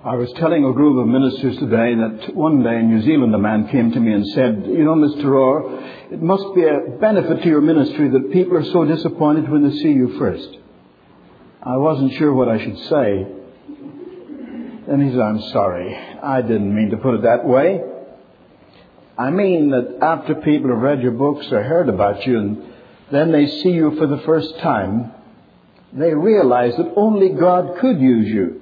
I was telling a group of ministers today that one day in New Zealand a man came to me and said, "You know, Mr. Orr, it must be a benefit to your ministry that people are so disappointed when they see you first." I wasn't sure what I should say. And he said, "I'm sorry. I didn't mean to put it that way. I mean that after people have read your books or heard about you and then they see you for the first time, they realize that only God could use you."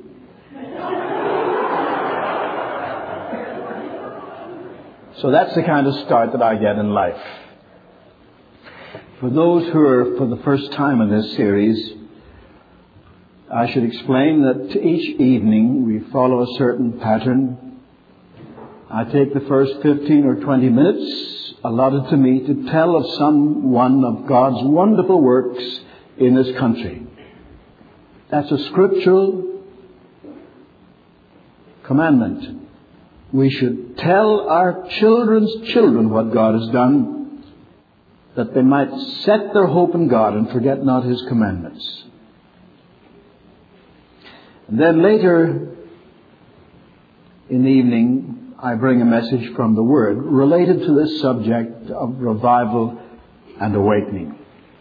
So that's the kind of start that I get in life. For those who are for the first time in this series, I should explain that each evening we follow a certain pattern. I take the first 15 or 20 minutes allotted to me to tell of some one of God's wonderful works in this country. That's a scriptural commandment. We should tell our children's children what God has done, that they might set their hope in God and forget not His commandments. And then later in the evening, I bring a message from the Word related to this subject of revival and awakening.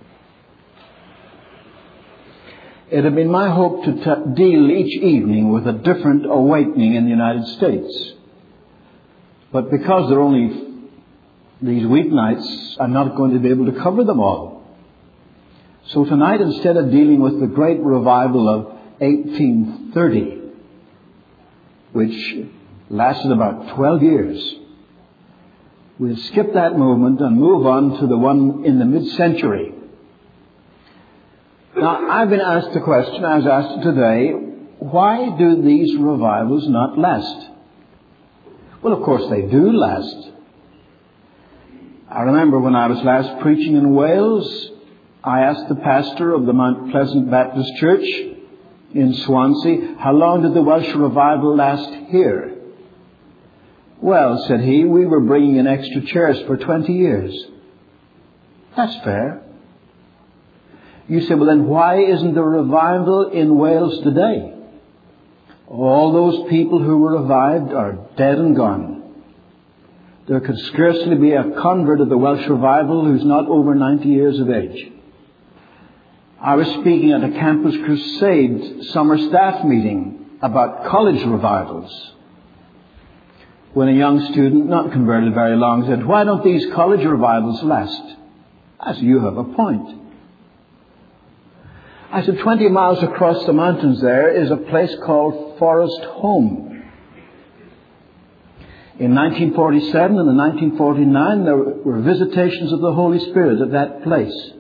It had been my hope to deal each evening with a different awakening in the United States. But because there are only these weeknights, I'm not going to be able to cover them all. So tonight, instead of dealing with the great revival of 1830, which lasted about 12 years, we'll skip that movement and move on to the one in the mid-century. Now, I've been asked the question, I was asked it today, why do these revivals not last? Well, of course they do last. I remember when I was last preaching in Wales, I asked the pastor of the Mount Pleasant Baptist Church in Swansea, how long did the Welsh revival last here? "Well," said he, "we were bringing in extra chairs for 20 years. That's fair. You say, "Well, then why isn't there a revival in Wales today? All those people who were revived are dead and gone. There could scarcely be a convert of the Welsh revival who's not over 90 years of age." I was speaking at a Campus Crusade summer staff meeting about college revivals, when a young student, not converted very long, said, "Why don't these college revivals last?" I said, "You have a point." I said, 20 miles across the mountains there is a place called Forest Home. In 1947 and in 1949, there were visitations of the Holy Spirit at that place.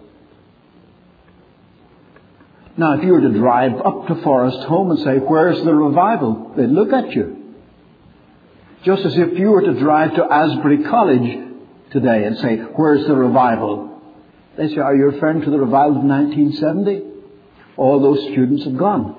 Now, if you were to drive up to Forest Home and say, "Where's the revival?" they'd look at you. Just as if you were to drive to Asbury College today and say, "Where's the revival?" They say, "Are you referring to the revival of 1970? All those students have gone."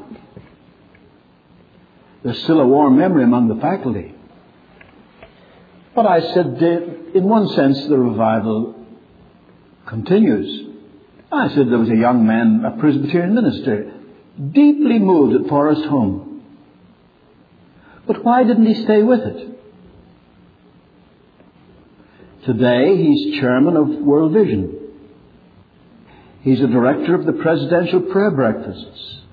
There's still a warm memory among the faculty. But I said, in one sense, the revival continues. I said there was a young man, a Presbyterian minister, deeply moved at Forest Home. But why didn't he stay with it? Today, he's chairman of World Vision. He's a director of the Presidential Prayer Breakfasts.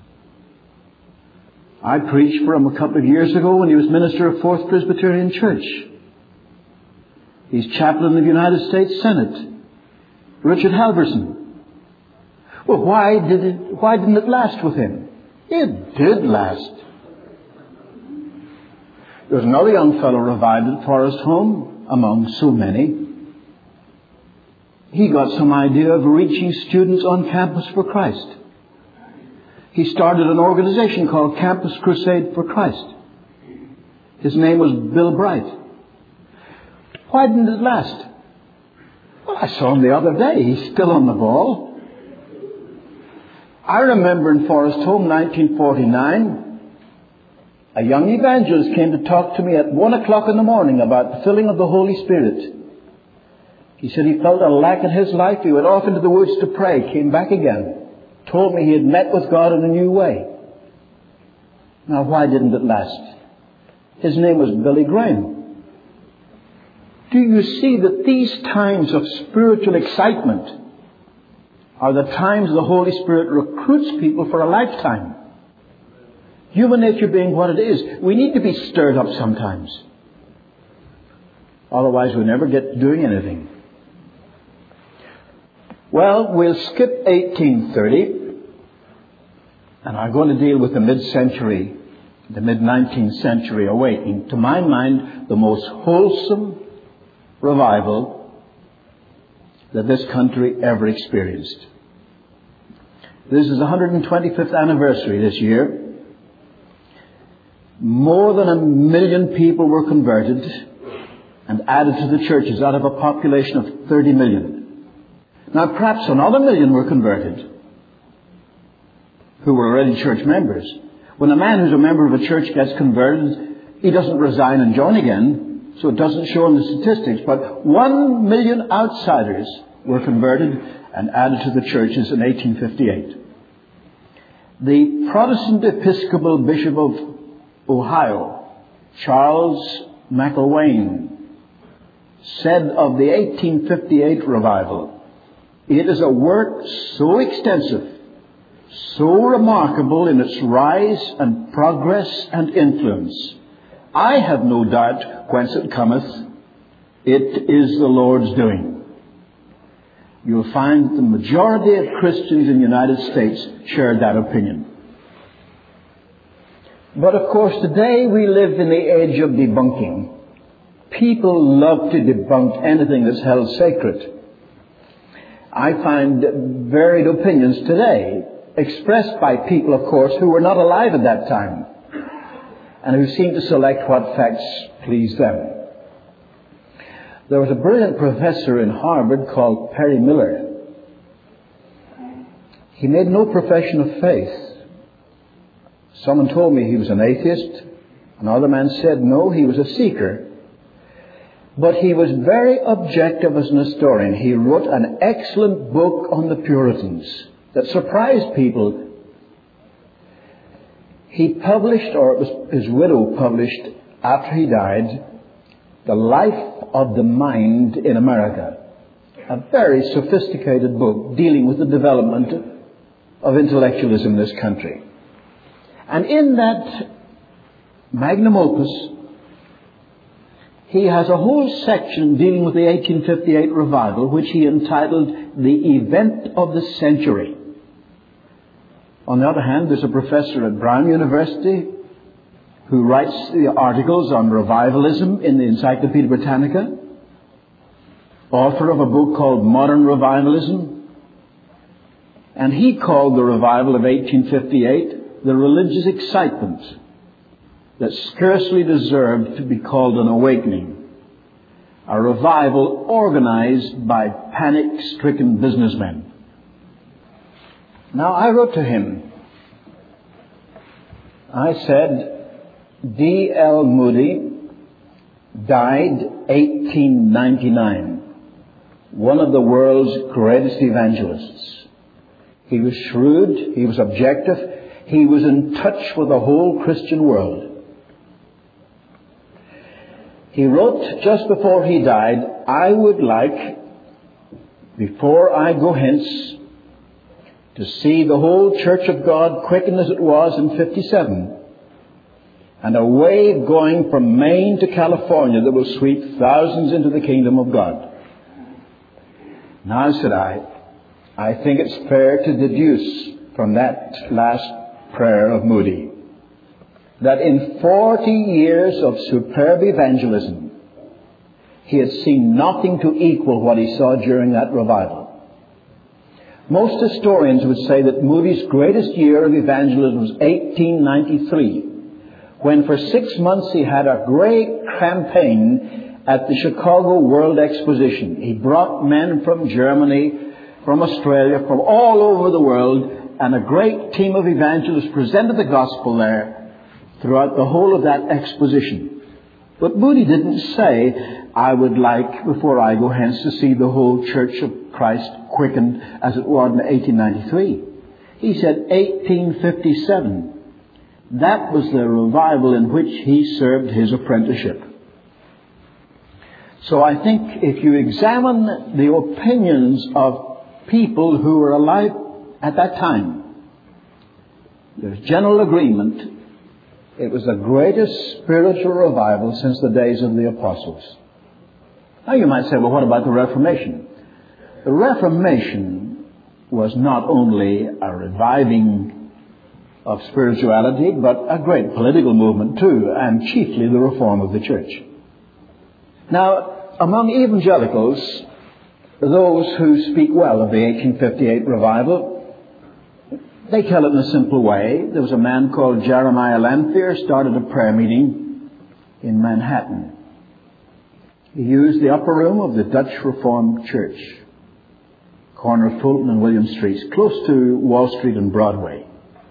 I preached for him a couple of years ago when he was minister of Fourth Presbyterian Church. He's chaplain of the United States Senate. Richard Halverson. Well, why didn't it last with him? It did last. There was another young fellow revived at Forest Home, among so many. He got some idea of reaching students on campus for Christ. He started an organization called Campus Crusade for Christ. His name was Bill Bright. Why didn't it last? Well, I saw him the other day. He's still on the ball. I remember in Forest Home, 1949, a young evangelist came to talk to me at 1 o'clock in the morning about the filling of the Holy Spirit. He said he felt a lack in his life. He went off into the woods to pray, came back again, told me he had met with God in a new way. Now, why didn't it last? His name was Billy Graham. Do you see that these times of spiritual excitement are the times the Holy Spirit recruits people for a lifetime? Human nature being what it is, we need to be stirred up sometimes. Otherwise we never get doing anything. Well, we'll skip 1830, and I'm going to deal with the mid-century, the mid-19th century awakening. To my mind, the most wholesome revival that this country ever experienced. This is the 125th anniversary this year. More than 1 million people were converted and added to the churches out of a population of 30 million. Now perhaps another 1 million were converted who were already church members. When a man who's a member of a church gets converted, he doesn't resign and join again, so it doesn't show in the statistics. But 1 million outsiders were converted and added to the churches in 1858. The Protestant Episcopal Bishop of Ohio, Charles McIlwain, said of the 1858 revival, "It is a work so extensive, so remarkable in its rise and progress and influence. I have no doubt whence it cometh. It is the Lord's doing." You'll find that the majority of Christians in the United States shared that opinion. But of course today we live in the age of debunking. People love to debunk anything that's held sacred. I find varied opinions today, expressed by people, of course, who were not alive at that time, and who seem to select what facts please them. There was a brilliant professor in Harvard called Perry Miller. He made no profession of faith. Someone told me he was an atheist. Another man said no, he was a seeker. But he was very objective as an historian. He wrote an excellent book on the Puritans that surprised people. He published, or it was his widow published after he died, The Life of the Mind in America. A very sophisticated book dealing with the development of intellectualism in this country. And in that magnum opus, he has a whole section dealing with the 1858 revival, which he entitled The Event of the Century. On the other hand, there's a professor at Brown University who writes the articles on revivalism in the Encyclopedia Britannica, author of a book called Modern Revivalism. And he called the revival of 1858 the religious excitement that scarcely deserved to be called an awakening, a revival organized by panic-stricken businessmen. Now, I wrote to him. I said, D.L. Moody died 1899, one of the world's greatest evangelists. He was shrewd, he was objective, he was in touch with the whole Christian world. He wrote just before he died, "I would like, before I go hence, to see the whole Church of God quickened as it was in 57, and a wave going from Maine to California that will sweep thousands into the kingdom of God." Now, said I think it's fair to deduce from that last prayer of Moody that in 40 years of superb evangelism, he had seen nothing to equal what he saw during that revival. Most historians would say that Moody's greatest year of evangelism was 1893, when for 6 months he had a great campaign at the Chicago World Exposition. He brought men from Germany, from Australia, from all over the world, and a great team of evangelists presented the gospel there throughout the whole of that exposition. But Moody didn't say, "I would like, before I go hence, to see the whole Church of Christ quickened as it was in 1893. He said 1857. That was the revival in which he served his apprenticeship. So I think if you examine the opinions of people who were alive at that time, there's general agreement it was the greatest spiritual revival since the days of the apostles. Now you might say, well, what about the Reformation? The Reformation was not only a reviving of spirituality, but a great political movement too, and chiefly the reform of the church. Now, among evangelicals, those who speak well of the 1858 revival, they tell it in a simple way. There was a man called Jeremiah Lanphier, started a prayer meeting in Manhattan. He used the upper room of the Dutch Reformed Church, corner of Fulton and William Streets, close to Wall Street and Broadway.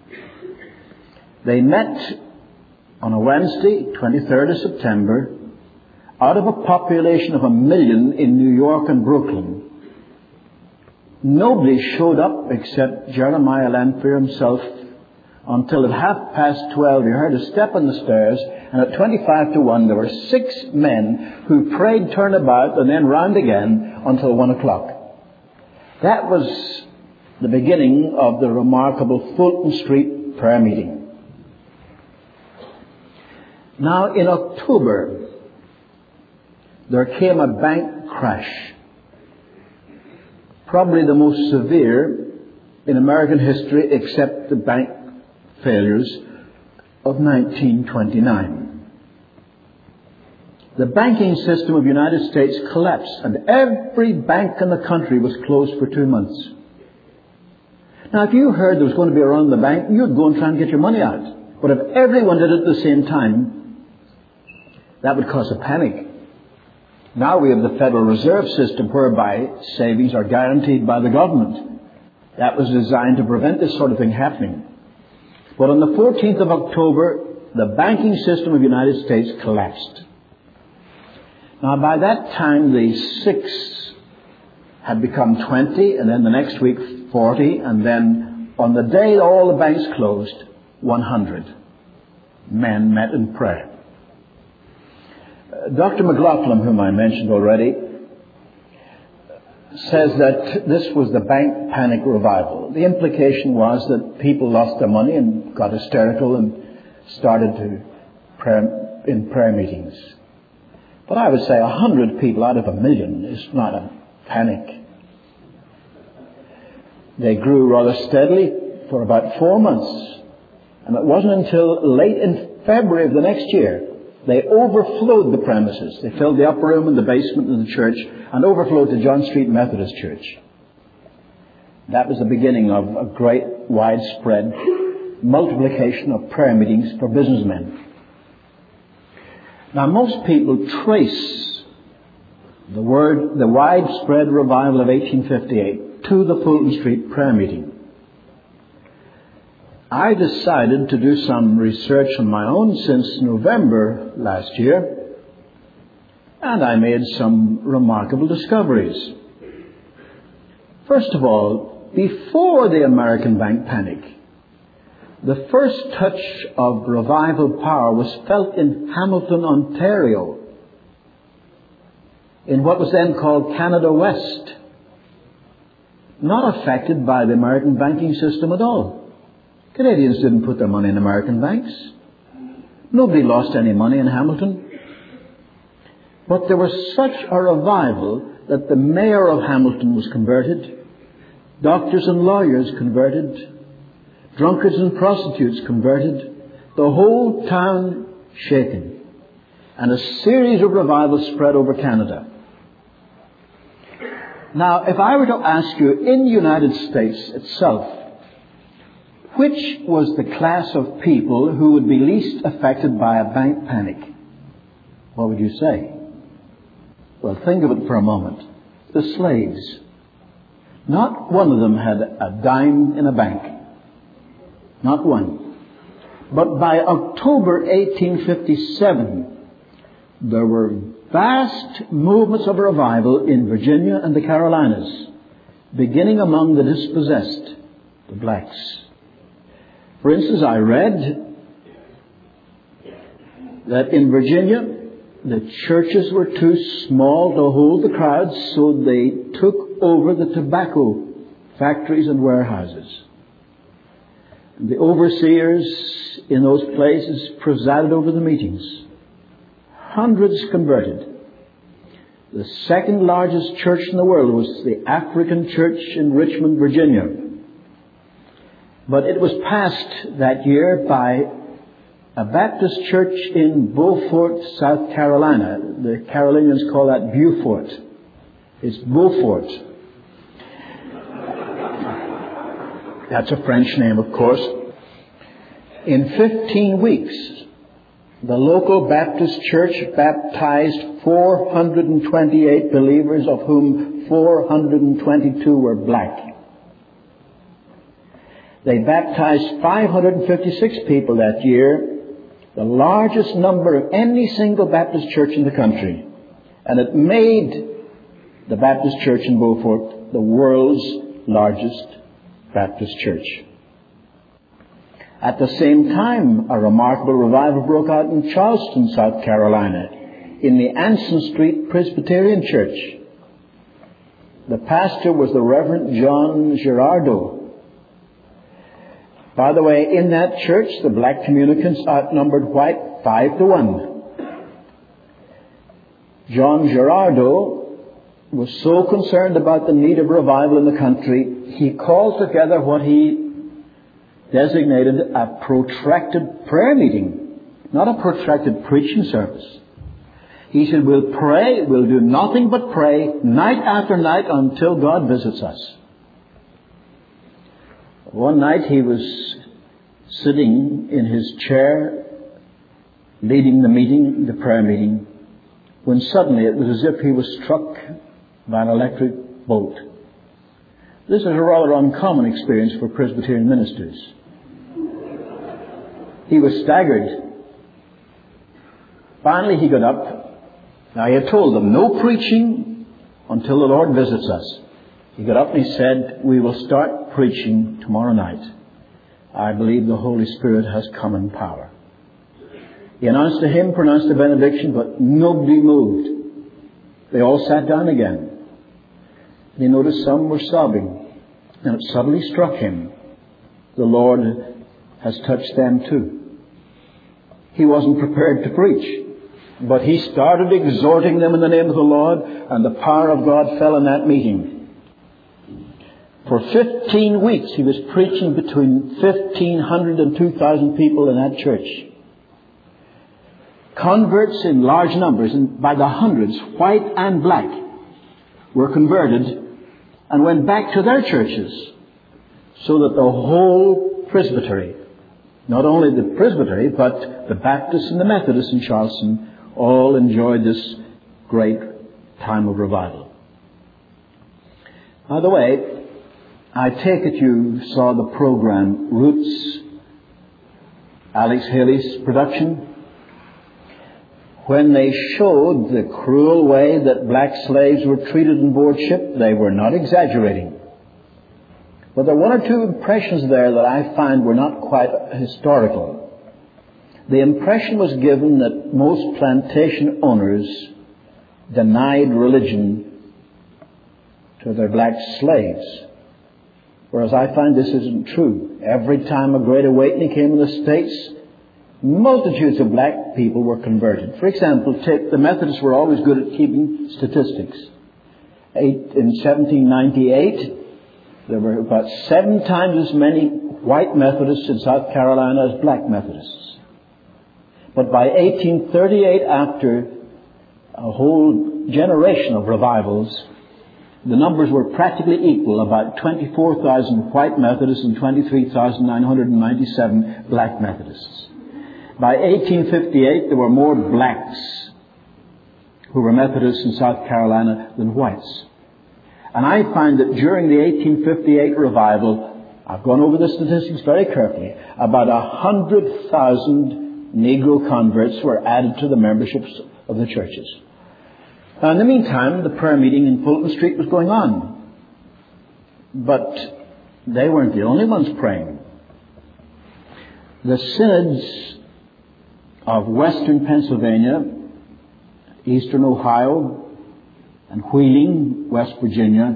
They met on a Wednesday, 23rd of September, out of a population of 1 million in New York and Brooklyn. Nobody showed up except Jeremiah Lanphier himself until at 12:30 you heard a step on the stairs, and at 1:25 there were 6 men who prayed turnabout and then round again until 1 o'clock. That was the beginning of the remarkable Fulton Street prayer meeting. Now in October there came a bank crash, probably the most severe in American history except the bank failures of 1929. The banking system of the United States collapsed, and every bank in the country was closed for 2 months. Now, if you heard there was going to be a run on the bank, you'd go and try and get your money out. But if everyone did it at the same time, that would cause a panic. Now we have the Federal Reserve System whereby savings are guaranteed by the government. That was designed to prevent this sort of thing happening. But on the 14th of October, the banking system of the United States collapsed. Now by that time, the 6 had become 20, and then the next week 40, and then on the day all the banks closed, 100 men met in prayer. Dr. McLaughlin, whom I mentioned already, says that this was the bank panic revival. The implication was that people lost their money and got hysterical and started to pray in prayer meetings. But I would say 100 people out of 1 million is not a panic. They grew rather steadily for about 4 months. And it wasn't until late in February of the next year they overflowed the premises. They filled the upper room and the basement of the church and overflowed to John Street Methodist Church. That was the beginning of a great widespread multiplication of prayer meetings for businessmen. Now most people trace the widespread revival of 1858 to the Fulton Street prayer meeting. I decided to do some research on my own since November last year, and I made some remarkable discoveries. First of all, before the American bank panic, the first touch of revival power was felt in Hamilton, Ontario, in what was then called Canada West, not affected by the American banking system at all. Canadians didn't put their money in American banks. Nobody lost any money in Hamilton. But there was such a revival that the mayor of Hamilton was converted, doctors and lawyers converted, drunkards and prostitutes converted, the whole town shaken. And a series of revivals spread over Canada. Now, if I were to ask you in the United States itself, which was the class of people who would be least affected by a bank panic, what would you say? Well, think of it for a moment. The slaves. Not one of them had a dime in a bank. Not one. But by October 1857, there were vast movements of revival in Virginia and the Carolinas, beginning among the dispossessed, the blacks. For instance, I read that in Virginia, the churches were too small to hold the crowds, so they took over the tobacco factories and warehouses. The overseers in those places presided over the meetings. Hundreds converted. The second largest church in the world was the African Church in Richmond, Virginia. But it was passed that year by a Baptist church in Beaufort, South Carolina. The Carolinians call that Beaufort. It's Beaufort. That's a French name, of course. In 15 weeks, the local Baptist church baptized 428 believers, of whom 422 were black. They baptized 556 people that year, the largest number of any single Baptist church in the country. And it made the Baptist church in Beaufort the world's largest Baptist church. At the same time, a remarkable revival broke out in Charleston, South Carolina, in the Anson Street Presbyterian Church. The pastor was the Reverend John Girardeau. By the way, in that church, the black communicants outnumbered white 5-1. John Girardeau was so concerned about the need of revival in the country, he called together what he designated a protracted prayer meeting, not a protracted preaching service. He said, we'll pray, we'll do nothing but pray night after night until God visits us. One night he was sitting in his chair, leading the meeting, the prayer meeting, when suddenly it was as if he was struck by an electric bolt. This is a rather uncommon experience for Presbyterian ministers. He was staggered. Finally he got up. Now he had told them, no preaching until the Lord visits us. He got up and he said, we will start preaching tomorrow night. I believe the Holy Spirit has come in power. He announced a hymn, pronounced a benediction, but nobody moved. They all sat down again. And he noticed some were sobbing. And it suddenly struck him, the Lord has touched them too. He wasn't prepared to preach, but he started exhorting them in the name of the Lord, and the power of God fell in that meeting. For 15 weeks he was preaching between 1,500 and 2,000 people in that church. Converts in large numbers, and by the hundreds, white and black, were converted and went back to their churches, so that the whole presbytery, not only the presbytery, but the Baptists and the Methodists in Charleston, all enjoyed this great time of revival. By the way, I take it you saw the program Roots, Alex Haley's production. When they showed the cruel way that black slaves were treated on board ship, they were not exaggerating. But there were one or two impressions there that I find were not quite historical. The impression was given that most plantation owners denied religion to their black slaves. Whereas I find this isn't true. Every time a great awakening came in the States, multitudes of black people were converted. For example, the Methodists were always good at keeping statistics. In 1798, there were about 7 times as many white Methodists in South Carolina as black Methodists. But by 1838, after a whole generation of revivals, the numbers were practically equal, about 24,000 white Methodists and 23,997 black Methodists. By 1858, there were more blacks who were Methodists in South Carolina than whites. And I find that during the 1858 revival, I've gone over the statistics very carefully, about 100,000 Negro converts were added to the memberships of the churches. Now, in the meantime, the prayer meeting in Fulton Street was going on. But they weren't the only ones praying. The synods of western Pennsylvania, eastern Ohio, and Wheeling, West Virginia,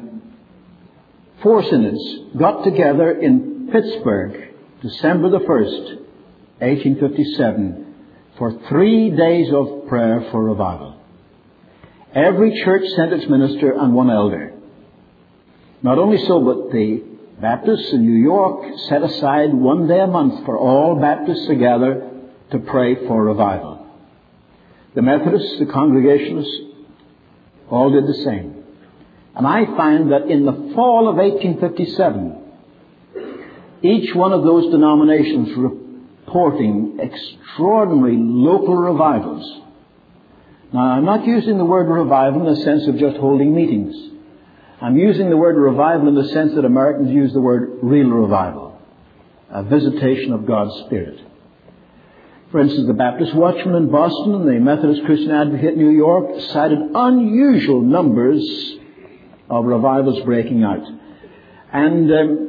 4 synods got together in Pittsburgh, December the 1st, 1857, for 3 days of prayer for revival. Every church sent its minister and 1 elder. Not only so, but the Baptists in New York set aside 1 day a month for all Baptists together to pray for revival. The Methodists, the Congregationalists, all did the same. And I find that in the fall of 1857, each one of those denominations reporting extraordinary local revivals. Now, I'm not using the word revival in the sense of just holding meetings. I'm using the word revival in the sense that Americans use the word real revival, a visitation of God's Spirit. For instance, the Baptist Watchman in Boston and the Methodist Christian Advocate in New York cited unusual numbers of revivals breaking out. And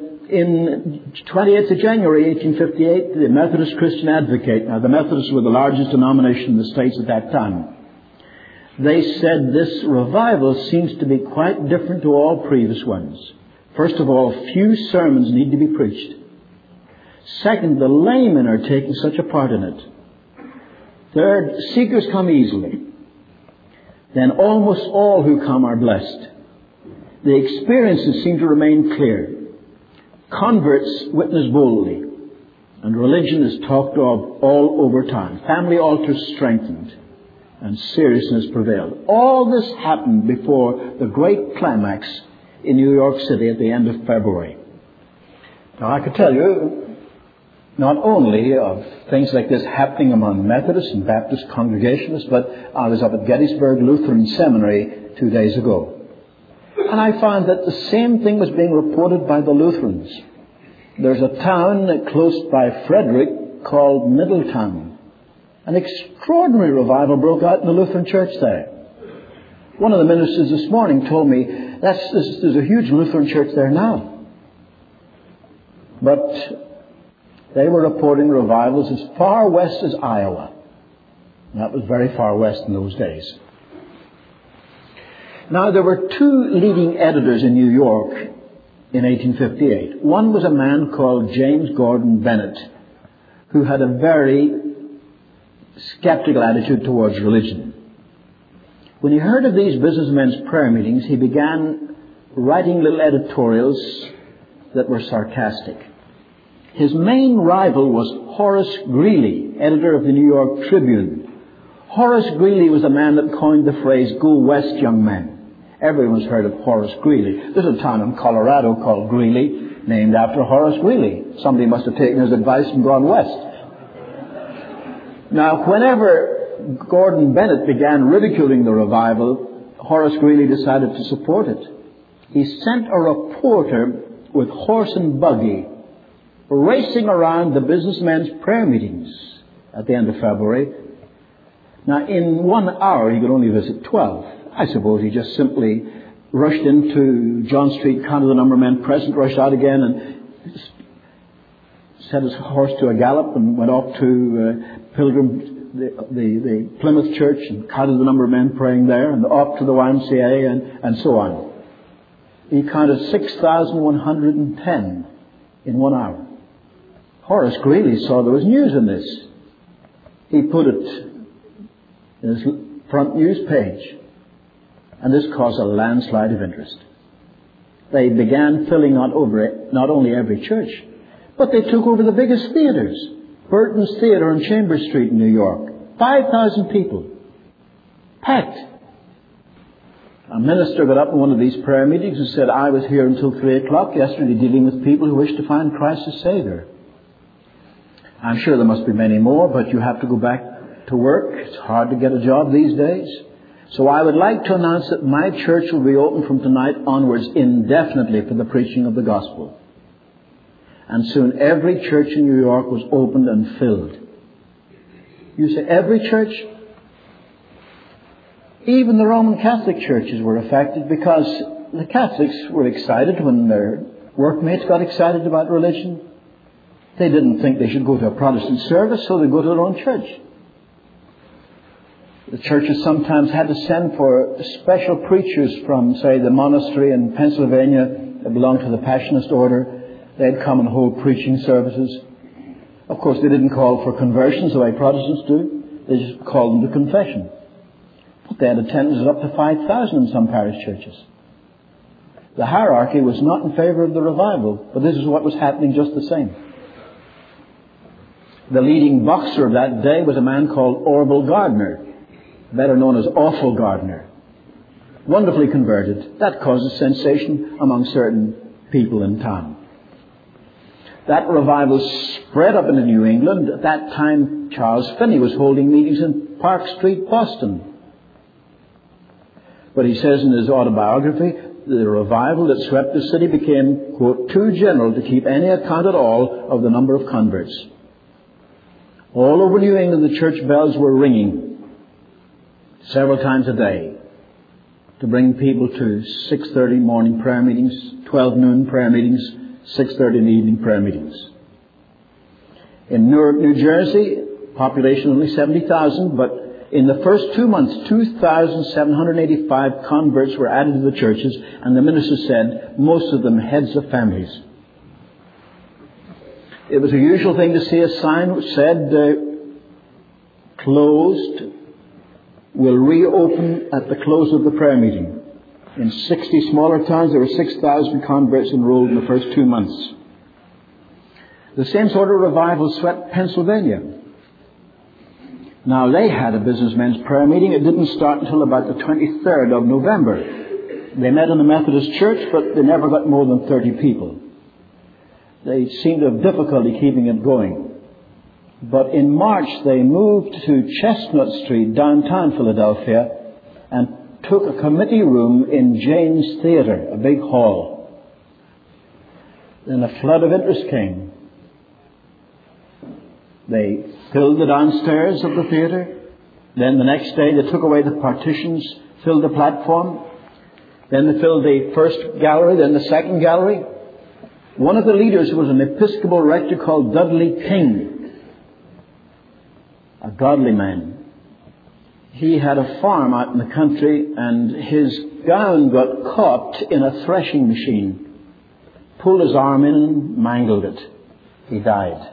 in 28th of January 1858, the Methodist Christian Advocate, now the Methodists were the largest denomination in the States at that time, they said this revival seems to be quite different to all previous ones. First of all, few sermons need to be preached. Second, the laymen are taking such a part in it. Third, seekers come easily. Then almost all who come are blessed. The experiences seem to remain clear. Converts witness boldly. And religion is talked of all over town. Family altars strengthened. And seriousness prevailed. All this happened before the great climax in New York City at the end of February. Now, I could tell you not only of things like this happening among Methodist and Baptist congregationalists, but I was up at Gettysburg Lutheran Seminary 2 days ago. And I found that the same thing was being reported by the Lutherans. There's a town close by Frederick called Middletown. An extraordinary revival broke out in the Lutheran church there. One of the ministers this morning told me there's a huge Lutheran church there now. But they were reporting revivals as far west as Iowa. And that was very far west in those days. Now, there were 2 leading editors in New York in 1858. One was a man called James Gordon Bennett, who had a very skeptical attitude towards religion. When he heard of these businessmen's prayer meetings, he began writing little editorials that were sarcastic. His main rival was Horace Greeley, editor of the New York Tribune. Horace Greeley was a man that coined the phrase, "Go west, young man." Everyone's heard of Horace Greeley. There's a town in Colorado called Greeley, named after Horace Greeley. Somebody must have taken his advice and gone west. Now, whenever Gordon Bennett began ridiculing the revival, Horace Greeley decided to support it. He sent a reporter with horse and buggy racing around the businessmen's prayer meetings at the end of February. Now, in 1 hour, he could only visit 12. I suppose he just simply rushed into John Street, counted the number of men present, rushed out again, and set his horse to a gallop and went off to Pilgrim, the Plymouth Church, and counted the number of men praying there, and off to the YMCA, and so on. He counted 6,110 in 1 hour. Horace Greeley saw there was news in this. He put it in his front news page. And this caused a landslide of interest. They began filling not only every church, but they took over the biggest theaters. Burton's Theater on Chambers Street in New York. 5,000 people. Packed. A minister got up in one of these prayer meetings and said, "I was here until 3 o'clock yesterday dealing with people who wish to find Christ as Savior." I'm sure there must be many more, but you have to go back to work. It's hard to get a job these days. So I would like to announce that my church will be open from tonight onwards indefinitely for the preaching of the gospel. And soon every church in New York was opened and filled. You say, every church? Even the Roman Catholic churches were affected, because the Catholics were excited when their workmates got excited about religion. They didn't think they should go to a Protestant service, so they go to their own church. The churches sometimes had to send for special preachers from, say, the monastery in Pennsylvania that belonged to the Passionist order. They'd come and hold preaching services. Of course, they didn't call for conversions the way Protestants do. They just called them to confession. But they had attendances up to 5,000 in some parish churches. The hierarchy was not in favour of the revival, but this is what was happening just the same. The leading boxer of that day was a man called Orville Gardner, better known as Awful Gardner. Wonderfully converted. That causes sensation among certain people in town. That revival spread up into New England. At that time, Charles Finney was holding meetings in Park Street, Boston. But he says in his autobiography, the revival that swept the city became, quote, too general to keep any account at all of the number of converts. All over New England, the church bells were ringing several times a day to bring people to 6:30 morning prayer meetings, 12 noon prayer meetings, 6:30 in the evening prayer meetings. In Newark, New Jersey, population only 70,000, but in the first 2 months, 2,785 converts were added to the churches, and the minister said, most of them heads of families. It was a usual thing to see a sign which said, closed, will reopen at the close of the prayer meeting. In 60 smaller towns, there were 6,000 converts enrolled in the first 2 months. The same sort of revival swept Pennsylvania. Now, they had a businessmen's prayer meeting. It didn't start until about the 23rd of November. They met in a Methodist church, but they never got more than 30 people. They seemed to have difficulty keeping it going. But in March, they moved to Chestnut Street, downtown Philadelphia, and took a committee room in Jane's Theatre, a big hall. Then a flood of interest came. They filled the downstairs of the theatre. Then the next day they took away the partitions, filled the platform. Then they filled the first gallery, then the second gallery. One of the leaders was an Episcopal rector called Dudley King, a godly man. He had a farm out in the country, and his gown got caught in a threshing machine. Pulled his arm in and mangled it. He died.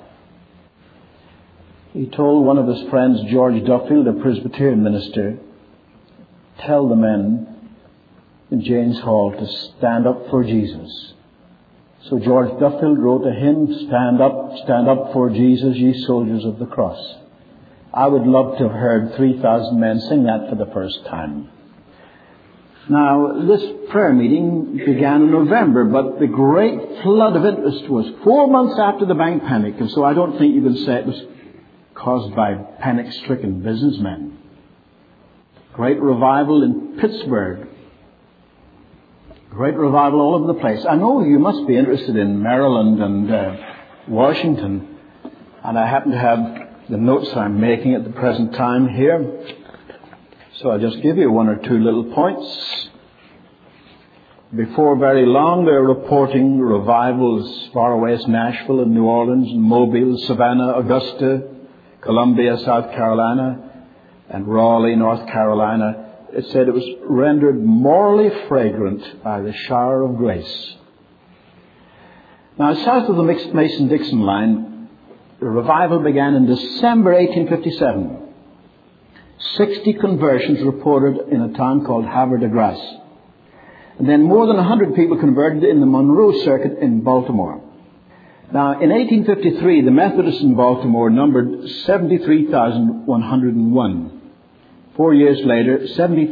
He told one of his friends, George Duffield, a Presbyterian minister, tell the men in Jane's Hall to stand up for Jesus. So George Duffield wrote a hymn, stand up for Jesus, ye soldiers of the cross. I would love to have heard 3,000 men sing that for the first time. Now, this prayer meeting began in November, but the great flood of interest was 4 months after the bank panic, and so I don't think you can say it was caused by panic-stricken businessmen. Great revival in Pittsburgh. Great revival all over the place. I know you must be interested in Maryland and Washington, and I happen to have the notes I'm making at the present time here. So I'll just give you one or two little points. Before very long, they're reporting revivals as far away as Nashville and New Orleans and Mobile, Savannah, Augusta, Columbia, South Carolina, and Raleigh, North Carolina. It said it was rendered morally fragrant by the shower of grace. Now, south of the Mason-Dixon line, the revival began in December 1857. 60 conversions reported in a town called Havre de Grace. And then more than 100 people converted in the Monroe Circuit in Baltimore. Now, in 1853, the Methodists in Baltimore numbered 73,101. 4 years later,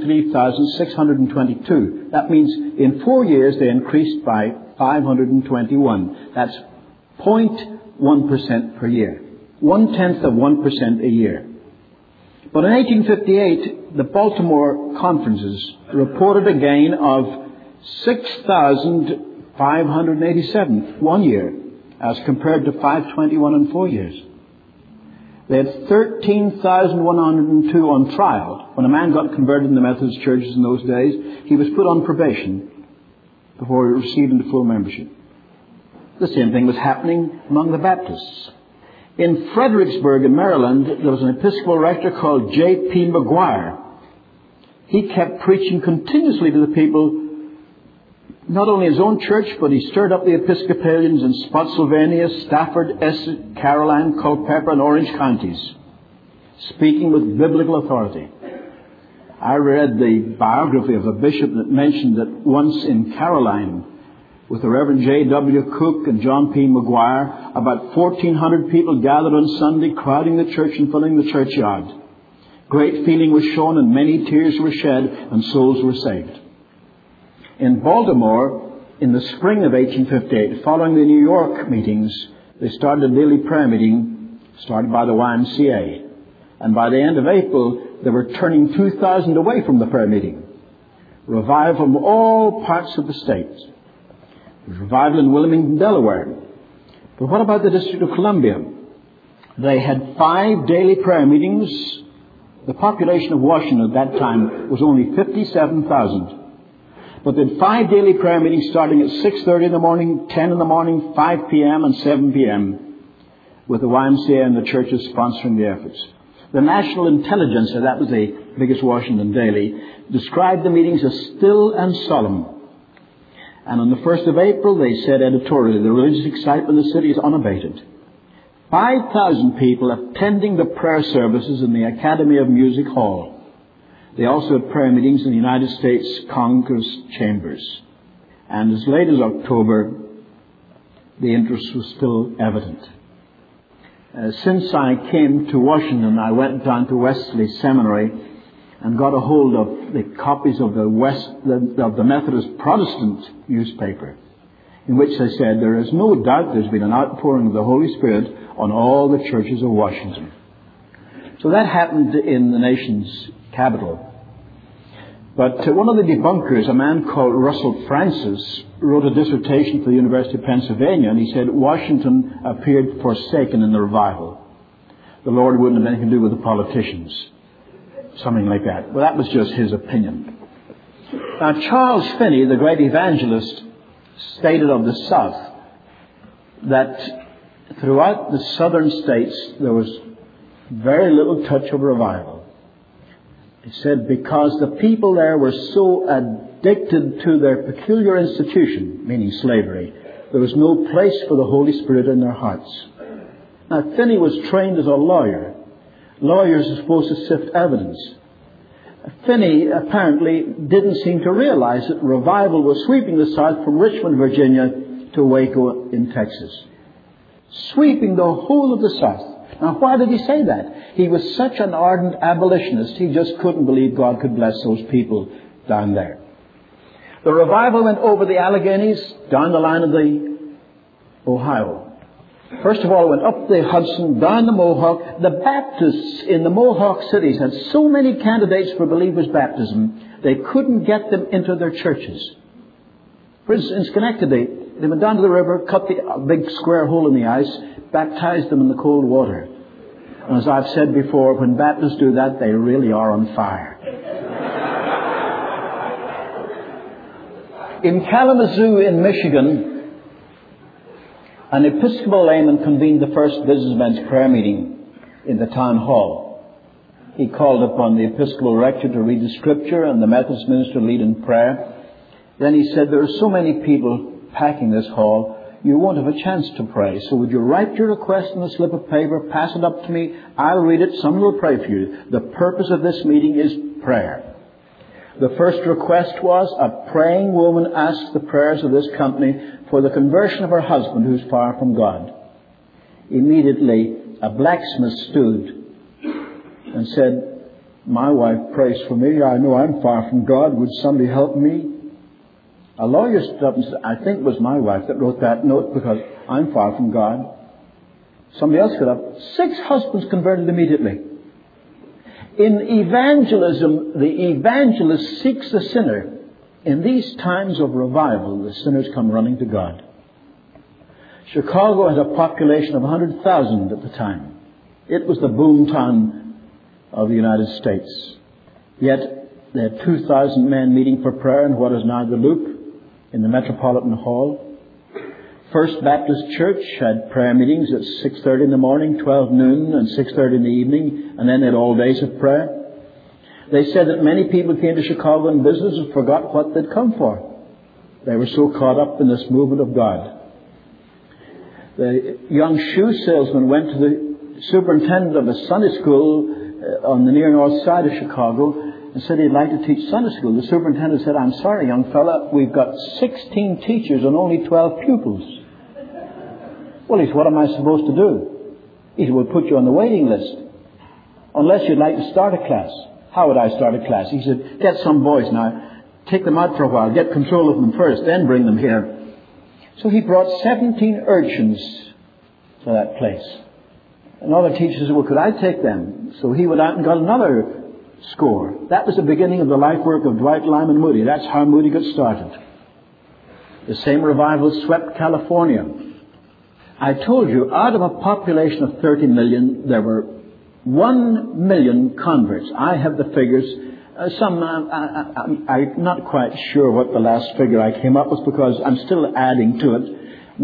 73,622. That means in 4 years they increased by 521. That's 0.1% per year. 0.1% a year. But in 1858, the Baltimore conferences reported a gain of 6,587 1 year, as compared to 521 in 4 years. They had 13,102 on trial. When a man got converted in the Methodist churches in those days, he was put on probation before he received into full membership. The same thing was happening among the Baptists. In Fredericksburg in Maryland, there was an Episcopal rector called J.P. McGuire. He kept preaching continuously to the people, not only his own church, but he stirred up the Episcopalians in Spotsylvania, Stafford, Essex, Caroline, Culpeper, and Orange counties, speaking with biblical authority. I read the biography of a bishop that mentioned that once in Caroline, with the Reverend J.W. Cook and John P. McGuire, about 1,400 people gathered on Sunday, crowding the church and filling the churchyard. Great feeling was shown and many tears were shed and souls were saved. In Baltimore, in the spring of 1858, following the New York meetings, they started a daily prayer meeting started by the YMCA. And by the end of April, they were turning 2,000 away from the prayer meeting. Revival from all parts of the state. There was revival in Wilmington, Delaware. But what about the District of Columbia? They had 5 daily prayer meetings. The population of Washington at that time was only 57,000. But they had 5 daily prayer meetings starting at 6:30 in the morning, 10 in the morning, 5 p.m. and 7 p.m. with the YMCA and the churches sponsoring the efforts. The National Intelligencer, that was the biggest Washington daily, described the meetings as still and solemn. And on the 1st of April, they said editorially, the religious excitement in the city is unabated. 5,000 people attending the prayer services in the Academy of Music Hall. They also had prayer meetings in the United States Congress chambers. And as late as October, the interest was still evident. Since I came to Washington, I went down to Wesley Seminary and got a hold of the copies of the Methodist Protestant newspaper, in which they said there is no doubt there's been an outpouring of the Holy Spirit on all the churches of Washington. So that happened in the nation's capital. But one of the debunkers, a man called Russell Francis, wrote a dissertation for the University of Pennsylvania, and he said Washington appeared forsaken in the revival. The Lord wouldn't have anything to do with the politicians. Something like that. Well, that was just his opinion. Now, Charles Finney, the great evangelist, stated of the South that throughout the southern states there was very little touch of revival. He said because the people there were so addicted to their peculiar institution, meaning slavery, there was no place for the Holy Spirit in their hearts. Now, Finney was trained as a lawyer. Lawyers are supposed to sift evidence. Finney apparently didn't seem to realize that revival was sweeping the South from Richmond, Virginia to Waco in Texas. Sweeping the whole of the South. Now, why did he say that? He was such an ardent abolitionist, he just couldn't believe God could bless those people down there. The revival went over the Alleghenies, down the line of the Ohio. First of all, it went up the Hudson, down the Mohawk. The Baptists in the Mohawk cities had so many candidates for believers' baptism, they couldn't get them into their churches. For instance, in Schenectady, they went down to the river, cut a big square hole in the ice, baptized them in the cold water. And as I've said before, when Baptists do that, they really are on fire. In Kalamazoo in Michigan, an Episcopal layman convened the first businessmen's prayer meeting in the town hall. He called upon the Episcopal rector to read the scripture and the Methodist minister to lead in prayer. Then he said, there are so many people packing this hall, you won't have a chance to pray. So would you write your request on a slip of paper, pass it up to me, I'll read it, someone will pray for you. The purpose of this meeting is prayer. The first request was, a praying woman asked the prayers of this company for the conversion of her husband who's far from God. Immediately, a blacksmith stood and said, my wife prays for me. I know I'm far from God. Would somebody help me? A lawyer stood up and said, I think it was my wife that wrote that note because I'm far from God. Somebody else stood up. 6 husbands converted immediately. In evangelism, the evangelist seeks the sinner. In these times of revival, the sinners come running to God. Chicago had a population of 100,000 at the time. It was the boom town of the United States. Yet, they had 2,000 men meeting for prayer in what is now the Loop, in the Metropolitan Hall. First Baptist Church had prayer meetings at 6:30 in the morning, 12 noon, and 6:30 in the evening, and then they had all days of prayer. They said that many people came to Chicago in business and forgot what they'd come for. They were so caught up in this movement of God. The young shoe salesman went to the superintendent of a Sunday school on the near north side of Chicago and said he'd like to teach Sunday school. The superintendent said, "I'm sorry, young fella, we've got 16 teachers and only 12 pupils." Well, he said, "What am I supposed to do?" He said, "We'll put you on the waiting list. Unless you'd like to start a class." "How would I start a class?" He said, "Get some boys now, take them out for a while, get control of them first, then bring them here." So he brought 17 urchins to that place. Another teacher said, "Well, could I take them?" So he went out and got another score. That was the beginning of the life work of Dwight Lyman Moody. That's how Moody got started. The same revival swept California. I told you, out of a population of 30 million, there were 1 million converts. I have the figures. I'm not quite sure what the last figure I came up with because I'm still adding to it.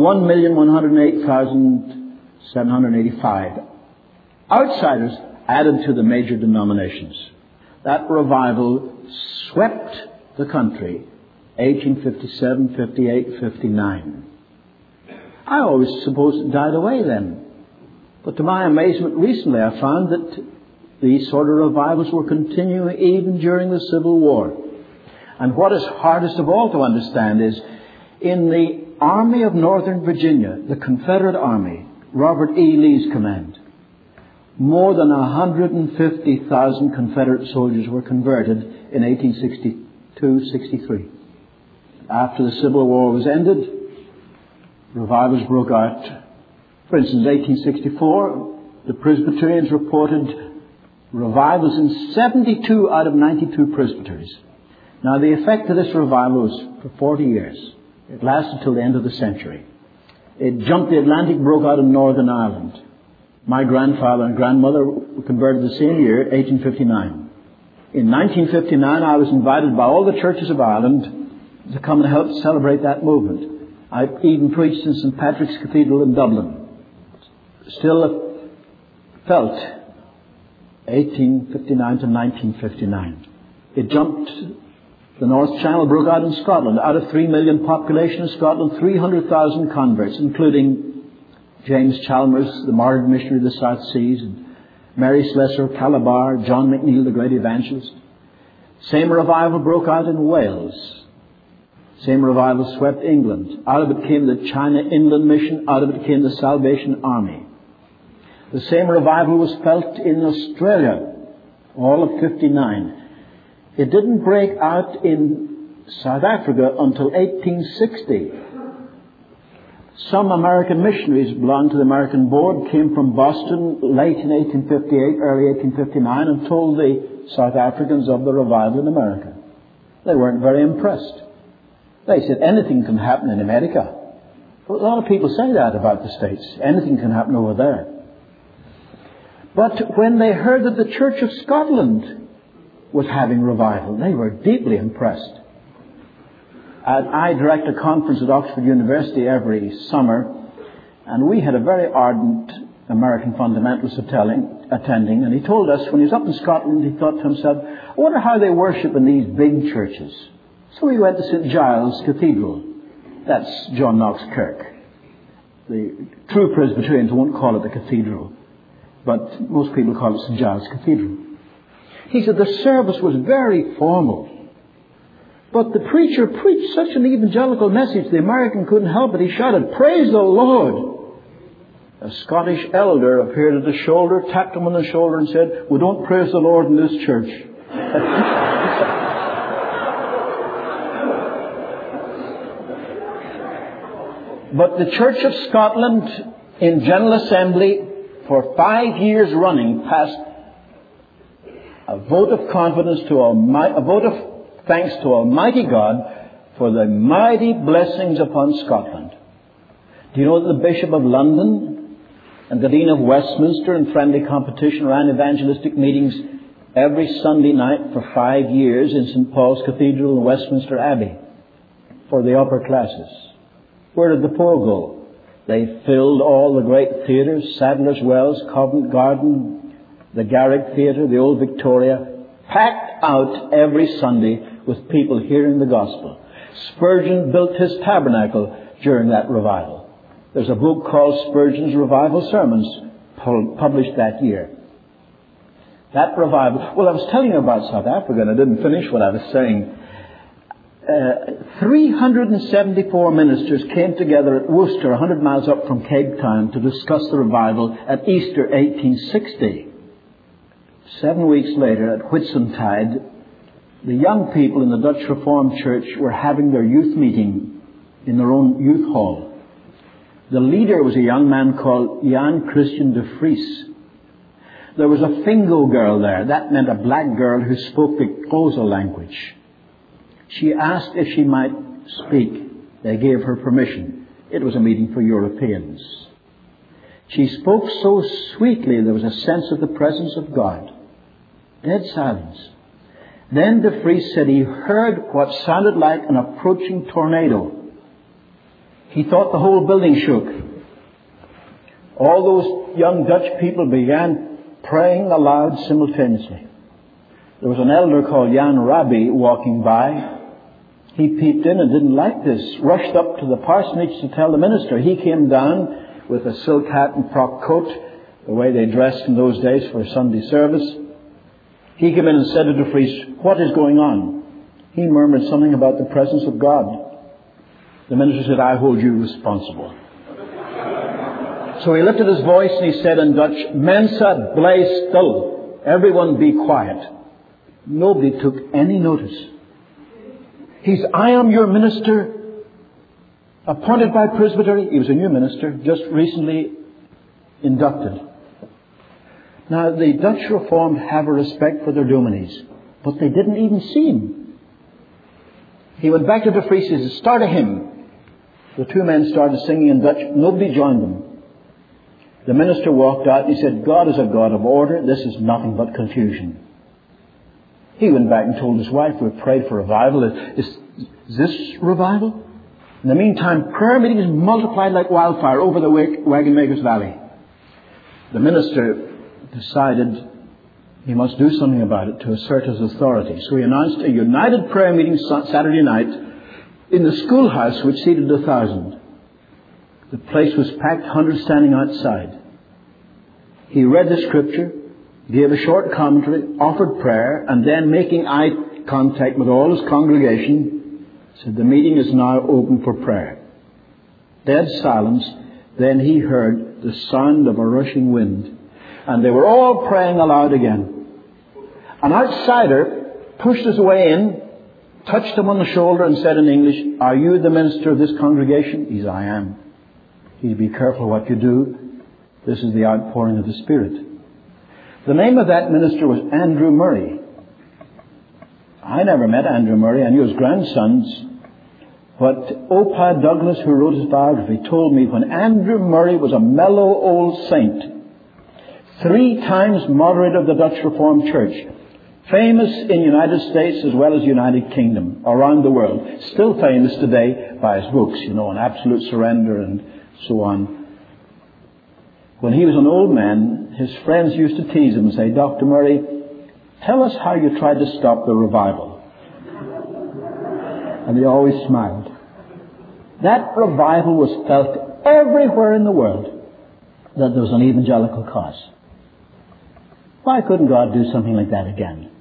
1,108,785 outsiders added to the major denominations. That revival swept the country, 1857, 58, 59. I always supposed it died away then. But to my amazement, recently I found that these sort of revivals were continuing even during the Civil War. And what is hardest of all to understand is, in the Army of Northern Virginia, the Confederate Army, Robert E. Lee's command, more than 150,000 Confederate soldiers were converted in 1862-63. After the Civil War was ended, revivals broke out. For instance, 1864, the Presbyterians reported revivals in 72 out of 92 presbyteries. Now, the effect of this revival was for 40 years. It lasted till the end of the century. It jumped the Atlantic, broke out in Northern Ireland. My grandfather and grandmother were converted the same year, 1859. In 1959, I was invited by all the churches of Ireland to come and help celebrate that movement. I even preached in St. Patrick's Cathedral in Dublin. Still felt 1859 to 1959. It jumped the North Channel, broke out in Scotland. Out of 3 million population in Scotland, 300,000 converts, including James Chalmers, the martyred missionary of the South Seas, and Mary Slessor, Calabar, John McNeill, the great evangelist. Same revival broke out in Wales. Same revival swept England. Out of it came the China Inland Mission. Out of it came the Salvation Army. The same revival was felt in Australia, all of 59. It didn't break out in South Africa until 1860. Some American missionaries belonging to the American Board came from Boston late in 1858, early 1859, and told the South Africans of the revival in America. They weren't very impressed. They said, anything can happen in America. Well, a lot of people say that about the States. Anything can happen over there. But when they heard that the Church of Scotland was having revival, they were deeply impressed. And I direct a conference at Oxford University every summer, and we had a very ardent American fundamentalist attending, and he told us when he was up in Scotland, he thought to himself, I wonder how they worship in these big churches. So he went to St. Giles Cathedral. That's John Knox Kirk. The true Presbyterians won't call it the cathedral, but most people call it St. Giles Cathedral. He said the service was very formal, but the preacher preached such an evangelical message, the American couldn't help it. He shouted, "Praise the Lord!" A Scottish elder appeared at his shoulder, tapped him on the shoulder and said, "We don't praise the Lord in this church." But the Church of Scotland in General Assembly for 5 years running passed a vote of confidence to a vote of thanks to Almighty God for the mighty blessings upon Scotland. Do you know that the Bishop of London and the Dean of Westminster in friendly competition ran evangelistic meetings every Sunday night for 5 years in St. Paul's Cathedral and Westminster Abbey for the upper classes? Where did the poor go? They filled all the great theatres, Sadler's Wells, Covent Garden, the Garrick Theatre, the Old Victoria, packed out every Sunday with people hearing the gospel. Spurgeon built his tabernacle during that revival. There's a book called Spurgeon's Revival Sermons, published that year. That revival. Well, I was telling you about South Africa and I didn't finish what I was saying. 374 ministers came together at Worcester, 100 miles up from Cape Town, to discuss the revival at Easter 1860. 7 weeks later, at Whitsuntide, the young people in the Dutch Reformed Church were having their youth meeting in their own youth hall. The leader was a young man called Jan Christian de Vries. There was a Fingo girl there. That meant a black girl who spoke the Xhosa language. She asked if she might speak. They gave her permission. It was a meeting for Europeans. She spoke so sweetly there was a sense of the presence of God. Dead silence. Then de Vries said he heard what sounded like an approaching tornado. He thought the whole building shook. All those young Dutch people began praying aloud simultaneously. There was an elder called Jan Rabbi walking by. He peeped in and didn't like this. Rushed up to the parsonage to tell the minister. He came down with a silk hat and frock coat, the way they dressed in those days for Sunday service. He came in and said to de Vries, "What is going on?" He murmured something about the presence of God. The minister said, "I hold you responsible." So he lifted his voice and he said in Dutch, "Mensa, bly stil. Everyone be quiet." Nobody took any notice. I am your minister, appointed by Presbytery. He was a new minister, just recently inducted. Now, the Dutch Reformed have a respect for their dominies, but they didn't even see him. He went back to de Vries and said, "Start a hymn." The two men started singing in Dutch. Nobody joined them. The minister walked out and he said, "God is a God of order. This is nothing but confusion." He went back and told his wife, "We prayed for revival. Is this revival?" In the meantime, prayer meetings multiplied like wildfire over the Wagon Makers Valley. The minister decided he must do something about it to assert his authority. So he announced a united prayer meeting Saturday night in the schoolhouse, which seated 1,000. The place was packed, hundreds standing outside. He read the scripture, gave a short commentary, offered prayer, and then, making eye contact with all his congregation, said, "The meeting is now open for prayer." Dead silence. Then he heard the sound of a rushing wind. And they were all praying aloud again. An outsider pushed his way in, touched him on the shoulder and said in English, "Are you the minister of this congregation?" He said, "I am." He said, "Be careful what you do. This is the outpouring of the Spirit." The name of that minister was Andrew Murray. I never met Andrew Murray. I knew his grandsons. But Opa Douglas, who wrote his biography, told me when Andrew Murray was a mellow old saint, 3 times moderator of the Dutch Reformed Church, famous in the United States as well as United Kingdom, around the world, still famous today by his books, on absolute surrender and so on. When he was an old man, his friends used to tease him and say, "Dr. Murray, tell us how you tried to stop the revival." And he always smiled. That revival was felt everywhere in the world that there was an evangelical cause. Why couldn't God do something like that again?